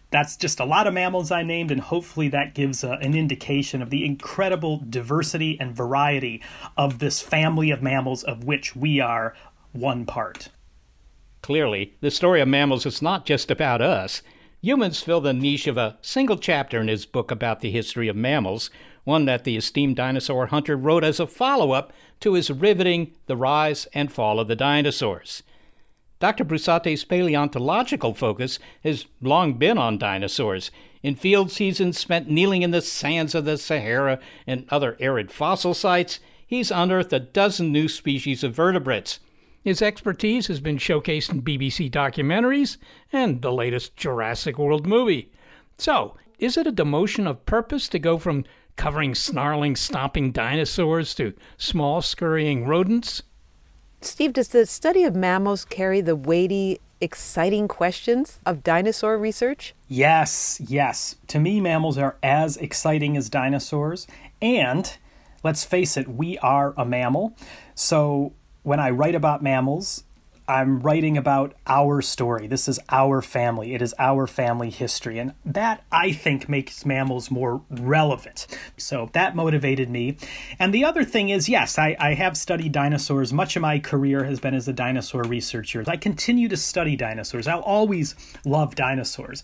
That's just a lot of mammals I named, and hopefully that gives uh, an indication of the incredible diversity and variety of this family of mammals of which we are one part. Clearly, the story of mammals is not just about us. Humans fill the niche of a single chapter in his book about the history of mammals, one that the esteemed dinosaur hunter wrote as a follow-up to his riveting The Rise and Fall of the Dinosaurs. Doctor Brusate's paleontological focus has long been on dinosaurs. In field seasons spent kneeling in the sands of the Sahara and other arid fossil sites, he's unearthed a dozen new species of vertebrates. His expertise has been showcased in B B C documentaries and the latest Jurassic World movie. So, is it a demotion of purpose to go from covering snarling, stomping dinosaurs to small, scurrying rodents? Steve, does the study of mammals carry the weighty, exciting questions of dinosaur research? Yes, yes. To me, mammals are as exciting as dinosaurs. And, let's face it, we are a mammal. So when I write about mammals, I'm writing about our story. This is our family. It is our family history. And that, I think, makes mammals more relevant. So that motivated me. And the other thing is, yes, I, I have studied dinosaurs. Much of my career has been as a dinosaur researcher. I continue to study dinosaurs. I'll always love dinosaurs.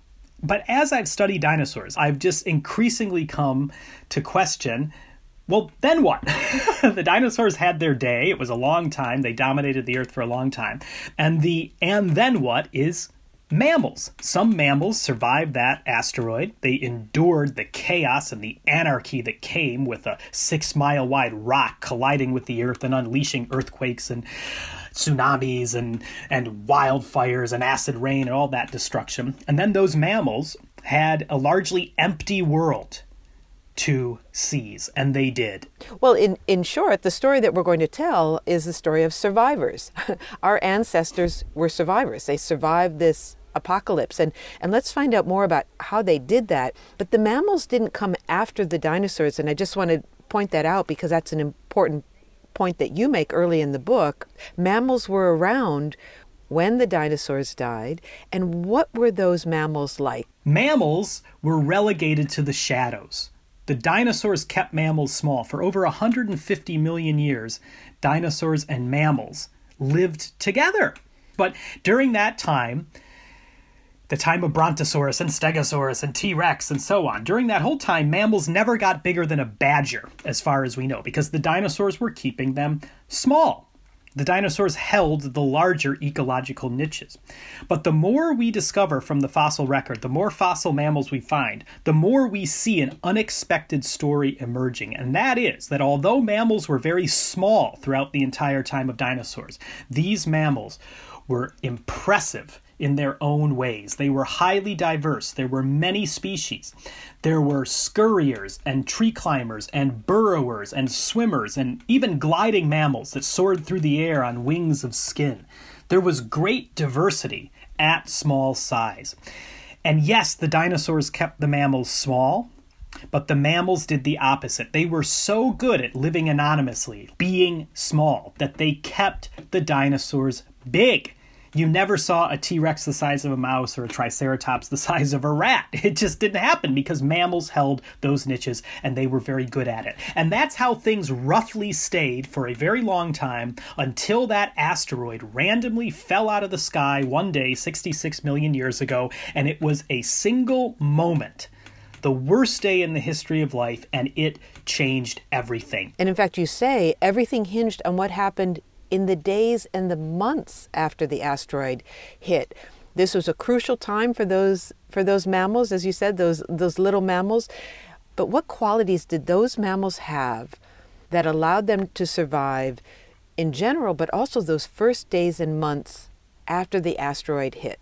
But as I've studied dinosaurs, I've just increasingly come to question, well, then what? The dinosaurs had their day. It was a long time. They dominated the earth for a long time. And the and then what is mammals. Some mammals survived that asteroid. They endured the chaos and the anarchy that came with a six-mile-wide rock colliding with the earth and unleashing earthquakes and tsunamis and, and wildfires and acid rain and all that destruction. And then those mammals had a largely empty world to seize, and they did. Well, in, in short, the story that we're going to tell is the story of survivors. Our ancestors were survivors. They survived this apocalypse, and, and let's find out more about how they did that. But the mammals didn't come after the dinosaurs, and I just want to point that out because that's an important point that you make early in the book. Mammals were around when the dinosaurs died, and what were those mammals like? Mammals were relegated to the shadows. The dinosaurs kept mammals small. For over one hundred fifty million years, dinosaurs and mammals lived together. But during that time, the time of Brontosaurus and Stegosaurus and T-Rex and so on, during that whole time, mammals never got bigger than a badger, as far as we know, because the dinosaurs were keeping them small. The dinosaurs held the larger ecological niches. But the more we discover from the fossil record, the more fossil mammals we find, the more we see an unexpected story emerging. And that is that although mammals were very small throughout the entire time of dinosaurs, these mammals were impressive in their own ways. They were highly diverse. There were many species. There were scurriers and tree climbers and burrowers and swimmers and even gliding mammals that soared through the air on wings of skin. There was great diversity at small size. And yes, the dinosaurs kept the mammals small, but the mammals did the opposite. They were so good at living anonymously, being small, that they kept the dinosaurs big. You never saw a T-Rex the size of a mouse or a Triceratops the size of a rat. It just didn't happen because mammals held those niches and they were very good at it. And that's how things roughly stayed for a very long time until that asteroid randomly fell out of the sky one day sixty-six million years ago, and it was a single moment. The worst day in the history of life, and it changed everything. And in fact, you say everything hinged on what happened in the days and the months after the asteroid hit. This was a crucial time for those for those mammals, as you said, those those little mammals. But what qualities did those mammals have that allowed them to survive in general, but also those first days and months after the asteroid hit?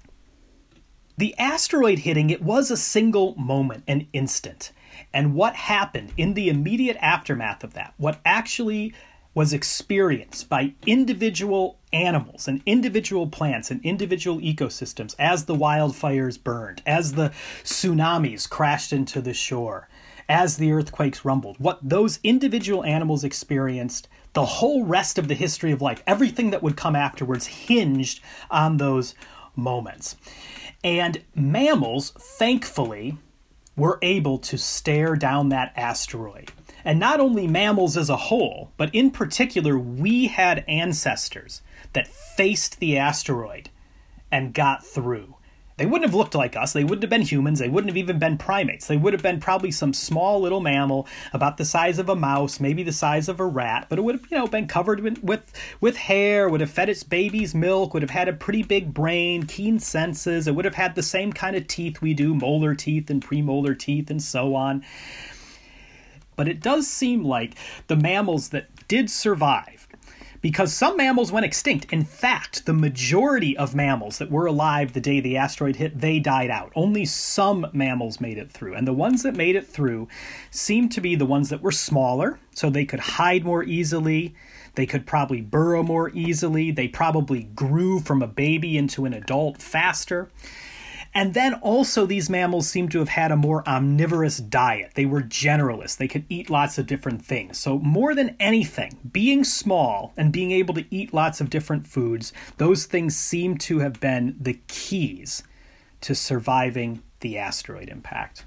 The asteroid hitting, it was a single moment, an instant. And what happened in the immediate aftermath of that, what actually was experienced by individual animals and individual plants and individual ecosystems as the wildfires burned, as the tsunamis crashed into the shore, as the earthquakes rumbled. What those individual animals experienced, the whole rest of the history of life, everything that would come afterwards hinged on those moments. And mammals, thankfully, were able to stare down that asteroid. And not only mammals as a whole, but in particular, we had ancestors that faced the asteroid and got through. They wouldn't have looked like us. They wouldn't have been humans. They wouldn't have even been primates. They would have been probably some small little mammal about the size of a mouse, maybe the size of a rat, but it would have, you know, been covered with, with, with hair, would have fed its baby's milk, would have had a pretty big brain, keen senses. It would have had the same kind of teeth we do, molar teeth and premolar teeth and so on. But it does seem like the mammals that did survive, because some mammals went extinct. In fact, the majority of mammals that were alive the day the asteroid hit, they died out. Only some mammals made it through. And the ones that made it through seemed to be the ones that were smaller, so they could hide more easily. They could probably burrow more easily. They probably grew from a baby into an adult faster. And then also these mammals seem to have had a more omnivorous diet. They were generalists. They could eat lots of different things. So more than anything, being small and being able to eat lots of different foods, those things seem to have been the keys to surviving the asteroid impact.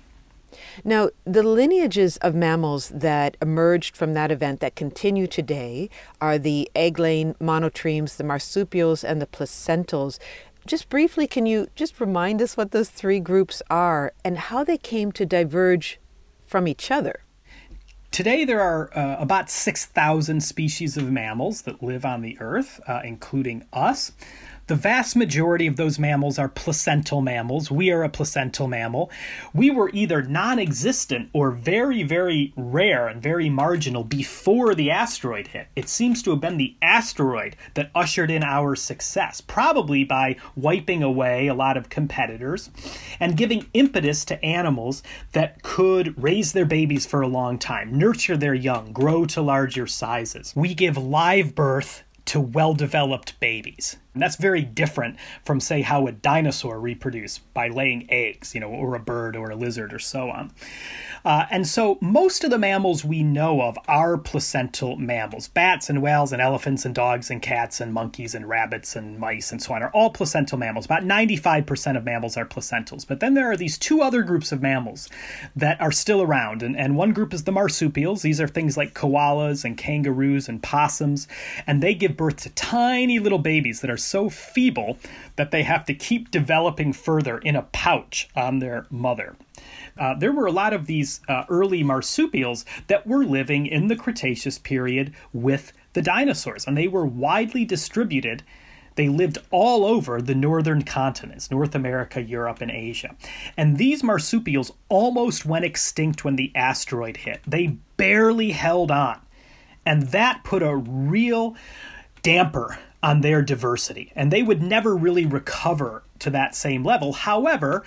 Now, the lineages of mammals that emerged from that event that continue today are the egg-laying monotremes, the marsupials, and the placentals. Just briefly, can you just remind us what those three groups are and how they came to diverge from each other? Today, there are uh, about six thousand species of mammals that live on the Earth, uh, including us. The vast majority of those mammals are placental mammals. We are a placental mammal. We were either non-existent or very, very rare and very marginal before the asteroid hit. It seems to have been the asteroid that ushered in our success, probably by wiping away a lot of competitors and giving impetus to animals that could raise their babies for a long time, nurture their young, grow to larger sizes. We give live birth to well-developed babies. And that's very different from, say, how a dinosaur reproduced by laying eggs, you know, or a bird or a lizard or so on. Uh, and so most of the mammals we know of are placental mammals. Bats and whales and elephants and dogs and cats and monkeys and rabbits and mice and so on are all placental mammals. About ninety-five percent of mammals are placentals. But then there are these two other groups of mammals that are still around. And, and one group is the marsupials. These are things like koalas and kangaroos and possums. And they give birth to tiny little babies that are so feeble that they have to keep developing further in a pouch on their mother. Uh, there were a lot of these uh, early marsupials that were living in the Cretaceous period with the dinosaurs, and they were widely distributed. They lived all over the northern continents, North America, Europe, and Asia. And these marsupials almost went extinct when the asteroid hit. They barely held on, and that put a real damper on their diversity, and they would never really recover to that same level. However,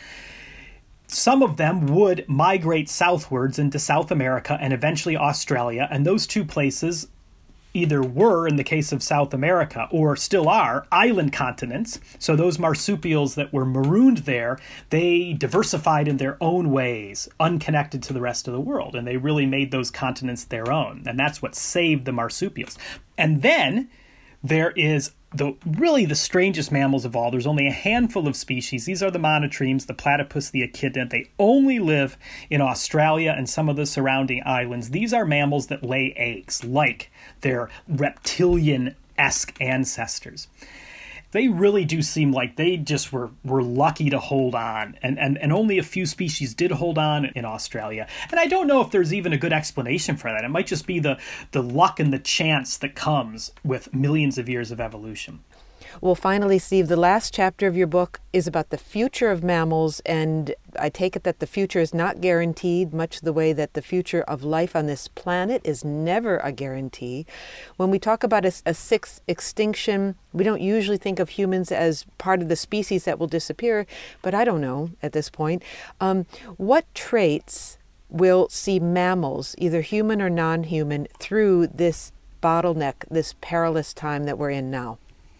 some of them would migrate southwards into South America and eventually Australia, and those two places either were, in the case of South America, or still are, island continents. So those marsupials that were marooned there, they diversified in their own ways, unconnected to the rest of the world, and they really made those continents their own, and that's what saved the marsupials. And then there is the really the strangest mammals of all. There's only a handful of species. These are the monotremes, the platypus, the echidna. They only live in Australia and some of the surrounding islands. These are mammals that lay eggs, like their reptilian-esque ancestors. They really do seem like they just were, were lucky to hold on, and, and, and only a few species did hold on in Australia. And I don't know if there's even a good explanation for that. It might just be the, the luck and the chance that comes with millions of years of evolution. Well, finally, Steve, the last chapter of your book is about the future of mammals, and I take it that the future is not guaranteed, much the way that the future of life on this planet is never a guarantee. When we talk about a, a sixth extinction, we don't usually think of humans as part of the species that will disappear, but I don't know at this point. Um, what traits will see mammals, either human or non-human, through this bottleneck, this perilous time that we're in now?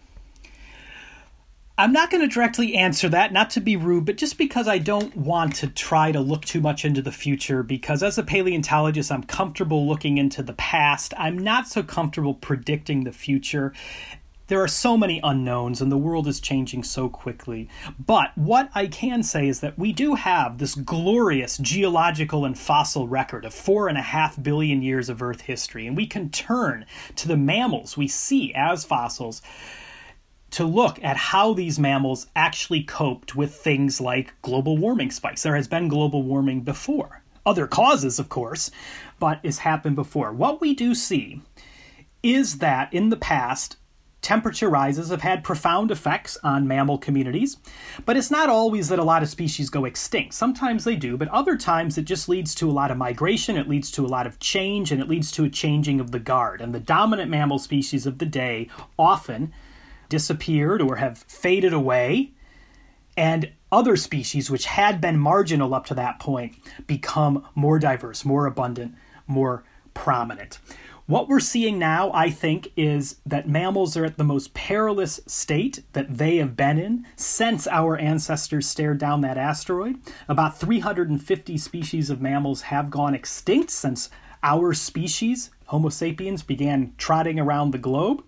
I'm not going to directly answer that, not to be rude, but just because I don't want to try to look too much into the future, because as a paleontologist, I'm comfortable looking into the past. I'm not so comfortable predicting the future. There are so many unknowns, and the world is changing so quickly. But what I can say is that we do have this glorious geological and fossil record of four and a half billion years of Earth history, and we can turn to the mammals we see as fossils to look at how these mammals actually coped with things like global warming spikes. There has been global warming before. Other causes, of course, but it's happened before. What we do see is that in the past, temperature rises have had profound effects on mammal communities, but it's not always that a lot of species go extinct. Sometimes they do, but other times it just leads to a lot of migration, it leads to a lot of change, and it leads to a changing of the guard. And the dominant mammal species of the day often disappeared or have faded away, and other species which had been marginal up to that point become more diverse, more abundant, more prominent. What we're seeing now, I think, is that mammals are at the most perilous state that they have been in since our ancestors stared down that asteroid. About three hundred fifty species of mammals have gone extinct since our species, Homo sapiens, began trotting around the globe.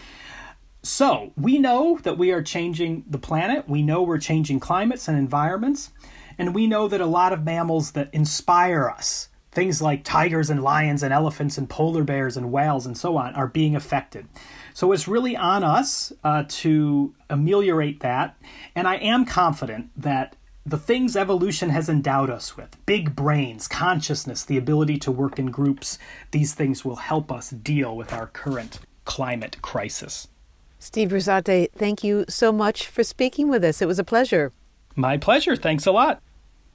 So we know that we are changing the planet. We know we're changing climates and environments. And we know that a lot of mammals that inspire us, things like tigers and lions and elephants and polar bears and whales and so on, are being affected. So it's really on us uh, to ameliorate that. And I am confident that the things evolution has endowed us with, big brains, consciousness, the ability to work in groups, these things will help us deal with our current climate crisis. Steve Brusatte, thank you so much for speaking with us. It was a pleasure. My pleasure. Thanks a lot.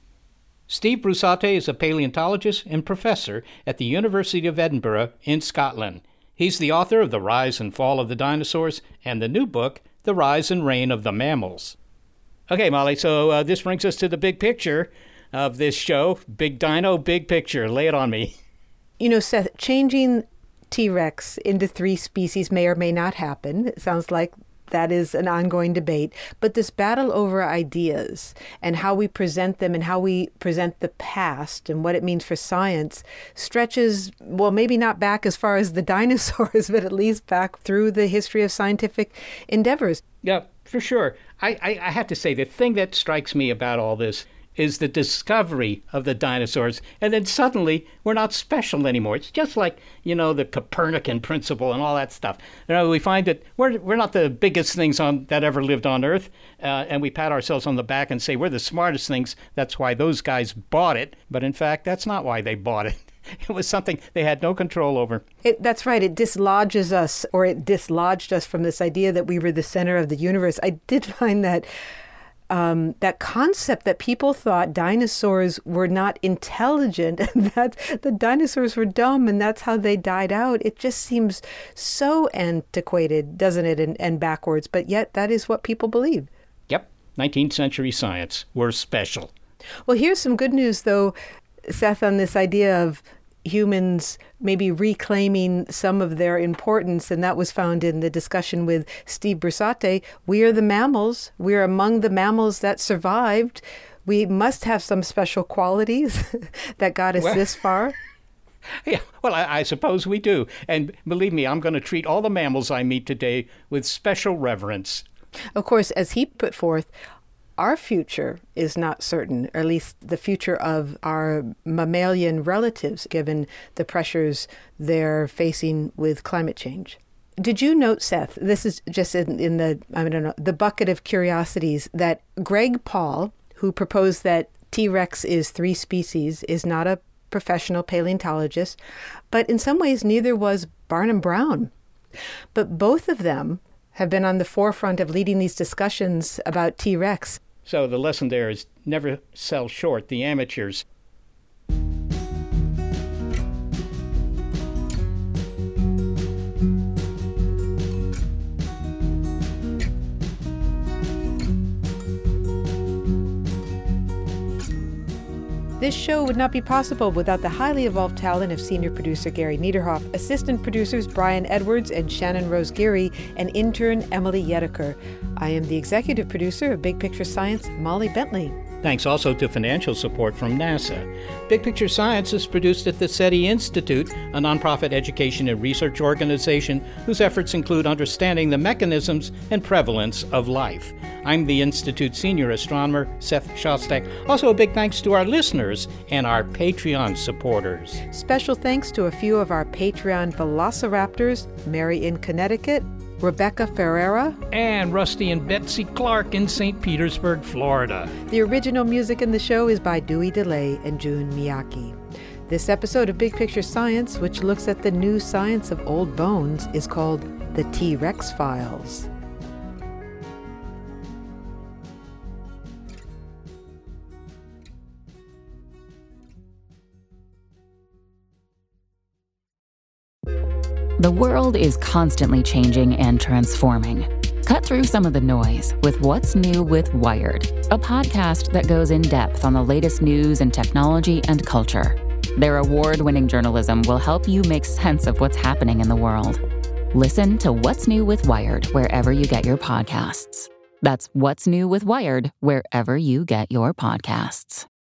Steve Brusatte is a paleontologist and professor at the University of Edinburgh in Scotland. He's the author of The Rise and Fall of the Dinosaurs and the new book, The Rise and Reign of the Mammals. Okay, Molly, so uh, this brings us to the big picture of this show. Big Dino, big picture. Lay it on me. You know, Seth, changing T-Rex into three species may or may not happen. It sounds like that is an ongoing debate. But this battle over ideas and how we present them and how we present the past and what it means for science stretches, well, maybe not back as far as the dinosaurs, but at least back through the history of scientific endeavors. Yeah, for sure. I, I, I have to say, the thing that strikes me about all this is the discovery of the dinosaurs, and then suddenly we're not special anymore. It's just like, you know, the Copernican principle and all that stuff. You know, we find that we're we're not the biggest things on that ever lived on Earth, uh, and we pat ourselves on the back and say we're the smartest things. That's why those guys bought it. But in fact, that's not why they bought it. It was something they had no control over. It, that's right. It dislodges us, or it dislodged us from this idea that we were the center of the universe. I did find that Um, that concept that people thought dinosaurs were not intelligent and that the dinosaurs were dumb and that's how they died out. It just seems so antiquated, doesn't it, and, and backwards. But yet that is what people believe. Yep. nineteenth century science. We're special. Well, here's some good news, though, Seth, on this idea of humans maybe reclaiming some of their importance, and that was found in the discussion with Steve Brusatte. We are the mammals. We're among the mammals that survived. We must have some special qualities that got us well, this far. Yeah, well, I, I suppose we do. And believe me, I'm going to treat all the mammals I meet today with special reverence. Of course, as he put forth, our future is not certain, or at least the future of our mammalian relatives, given the pressures they're facing with climate change. Did you note, Seth, this is just in, in the, I don't know, the bucket of curiosities, that Greg Paul, who proposed that T-Rex is three species, is not a professional paleontologist, but in some ways neither was Barnum Brown. But both of them have been on the forefront of leading these discussions about T-Rex. So the lesson there is never sell short the amateurs. This show would not be possible without the highly evolved talent of senior producer Gary Niederhoff, assistant producers Brian Edwards and Shannon Rose Geary, and intern Emily Yedeker. I am the executive producer of Big Picture Science, Molly Bentley. Thanks also to financial support from NASA. Big Picture Science is produced at the SETI Institute, a nonprofit education and research organization whose efforts include understanding the mechanisms and prevalence of life. I'm the Institute's senior astronomer, Seth Shostak. Also, a big thanks to our listeners and our Patreon supporters. Special thanks to a few of our Patreon velociraptors, Mary in Connecticut, Rebecca Ferreira, and Rusty and Betsy Clark in Saint Petersburg, Florida. The original music in the show is by Dewey DeLay and Jun Miyake. This episode of Big Picture Science, which looks at the new science of old bones, is called The T-Rex Files. The world is constantly changing and transforming. Cut through some of the noise with What's New with Wired, a podcast that goes in depth on the latest news and technology and culture. Their award-winning journalism will help you make sense of what's happening in the world. Listen to What's New with Wired wherever you get your podcasts. That's What's New with Wired wherever you get your podcasts.